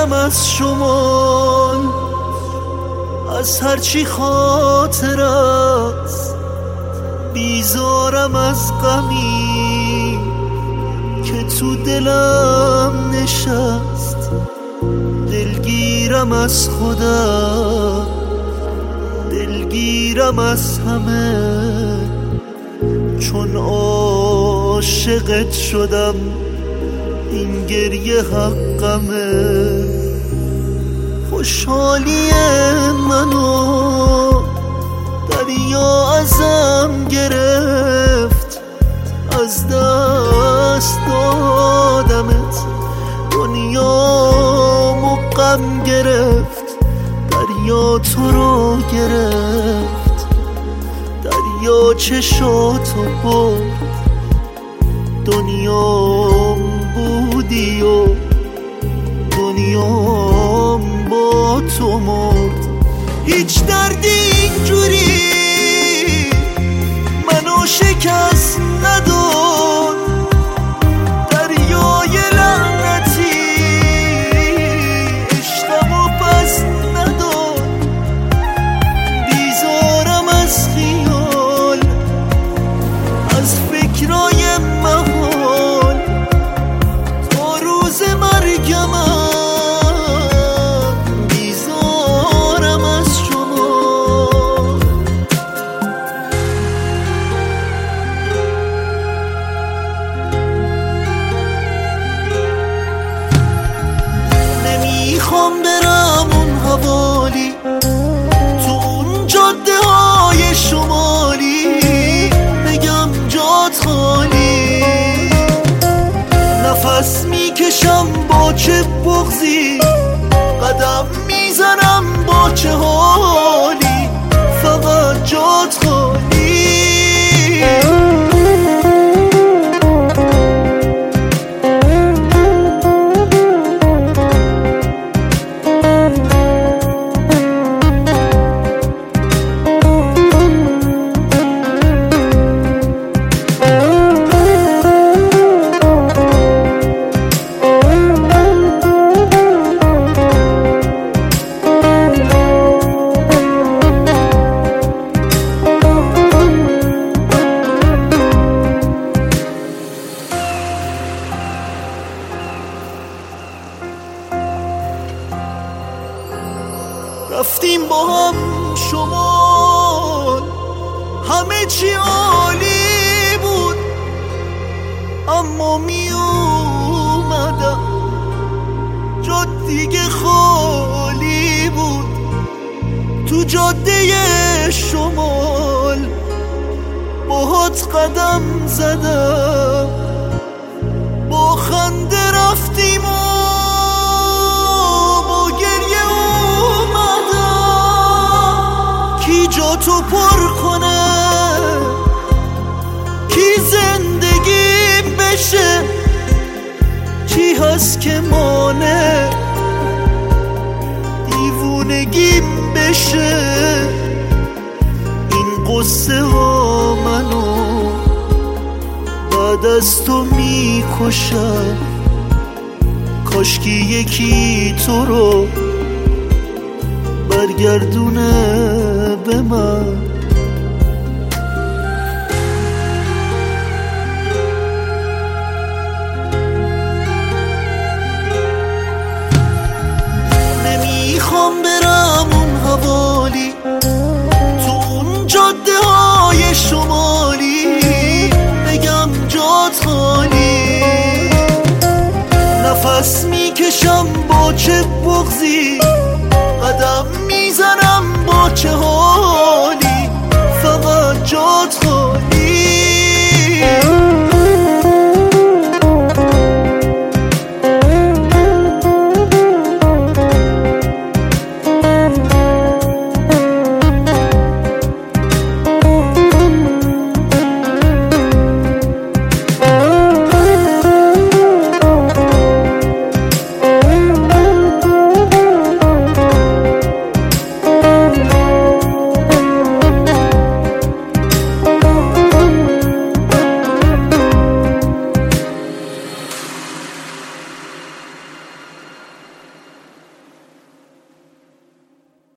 بیزارم از شمال، از هرچی خاطر است، بیزارم از غمی که تو دلم نشست. دلگیرم از خودم، دلگیرم از همه، چون عاشقت شدم این گریه حقمه. خوشحالی منو دریا ازم گرفت، از دست دادمت دنیامو غم گرفت. دریا تو رو گرفت، دریا چشاتو برد، دنیام بودی و دنیام با تو مرد. هیچ دردی اینجوری منو شکست نداد، دریای لعنتی عشقمو پس نداد. بیزارم از خیال، از فکرای محال، تا روز مرگمم بیزارم از شما. نمیخوام برم اون حوالی، تو اون جاده های شمالی، بگم جات خالی. نفس میکشم با چه بغضی، قدم میزنم با چه حالی، فقط جات خالی. رفتیم با هم شمال، همه چی عالی بود، اما می اومدم جا دیگه خالی بود. تو جاده شمال باهات قدم زدم، با خنده رفتیم و جا تو پر کنه، کی زندگی بشه، چی هست که مانه دیوونگیم بشه. این قصه ها منو بعد از تو میکشن، کاشکی یکی تو رو برگردونه به من. نمیخوام برم اون حوالی،